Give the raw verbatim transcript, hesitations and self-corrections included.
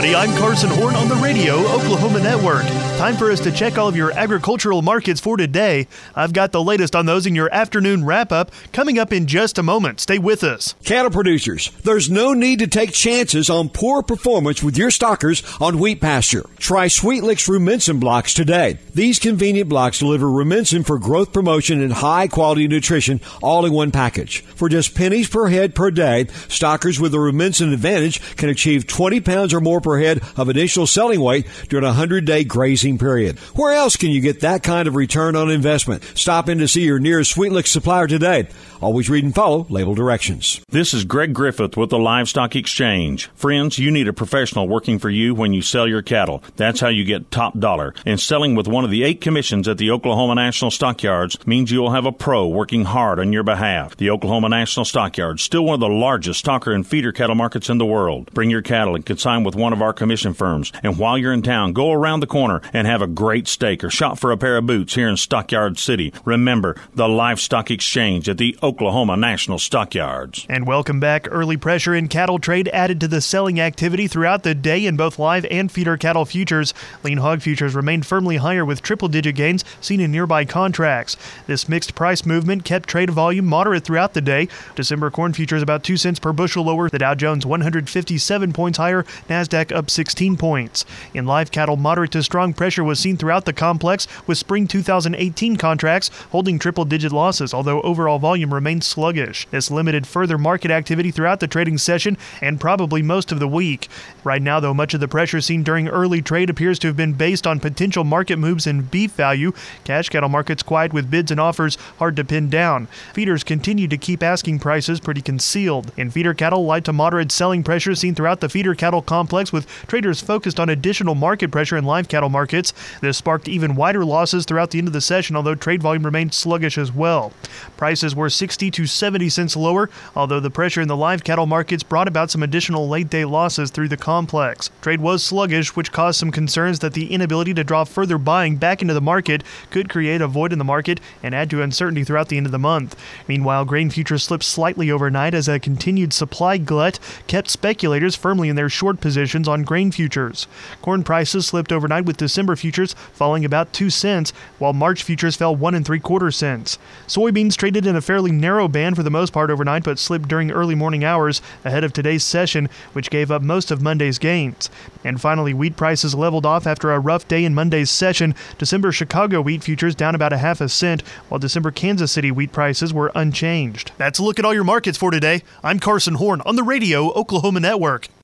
Hey, I'm Carson Horn on the Radio Oklahoma Network. Time for us to check all of your agricultural markets for today. I've got the latest on those in your afternoon wrap-up coming up in just a moment. Stay with us. Cattle producers, there's no need to take chances on poor performance with your stockers on wheat pasture. Try Sweetlix Rumensin blocks today. These convenient blocks deliver Rumensin for growth promotion and high-quality nutrition all in one package. For just pennies per head per day, stockers with the Rumensin Advantage can achieve twenty pounds or more per head of additional selling weight during a hundred-day grazing period. Where else can you get that kind of return on investment? Stop in to see your nearest Sweetlix supplier today. Always read and follow label directions. This is Greg Griffith with the Livestock Exchange. Friends, you need a professional working for you when you sell your cattle. That's how you get top dollar. And selling with one of the eight commissions at the Oklahoma National Stockyards means you'll have a pro working hard on your behalf. The Oklahoma National Stockyards, still one of the largest stocker and feeder cattle markets in the world. Bring your cattle and consign with one of our commission firms. And while you're in town, go around the corner and have a great steak or shop for a pair of boots here in Stockyard City. Remember, the Livestock Exchange at the Oklahoma National Stockyards. And welcome back. Early pressure in cattle trade added to the selling activity throughout the day in both live and feeder cattle futures. Lean hog futures remained firmly higher with triple-digit gains seen in nearby contracts. This mixed price movement kept trade volume moderate throughout the day. December corn futures about two cents per bushel lower. The Dow Jones one hundred fifty-seven points higher. NASDAQ up sixteen points. In live cattle, moderate to strong pressure was seen throughout the complex, with spring two thousand eighteen contracts holding triple-digit losses, although overall volume remained sluggish. This limited further market activity throughout the trading session and probably most of the week. Right now, though, much of the pressure seen during early trade appears to have been based on potential market moves in beef value. Cash cattle markets quiet with bids and offers hard to pin down. Feeders continue to keep asking prices pretty concealed. In feeder cattle, light to moderate selling pressure seen throughout the feeder cattle complex, with traders focused on additional market pressure in live cattle markets. This sparked even wider losses throughout the end of the session, although trade volume remained sluggish as well. Prices were sixty to seventy cents lower, although the pressure in the live cattle markets brought about some additional late-day losses through the complex. Trade was sluggish, which caused some concerns that the inability to draw further buying back into the market could create a void in the market and add to uncertainty throughout the end of the month. Meanwhile, grain futures slipped slightly overnight as a continued supply glut kept speculators firmly in their short positions on grain futures. Corn prices slipped overnight, with December futures falling about two cents, while March futures fell one and three quarter cents. Soybeans traded in a fairly narrow band for the most part overnight, but slipped during early morning hours ahead of today's session, which gave up most of Monday's gains. And finally, wheat prices leveled off after a rough day in Monday's session. December Chicago wheat futures down about a half a cent, while December Kansas City wheat prices were unchanged. That's a look at all your markets for today. I'm Carson Horn on the Radio Oklahoma Network.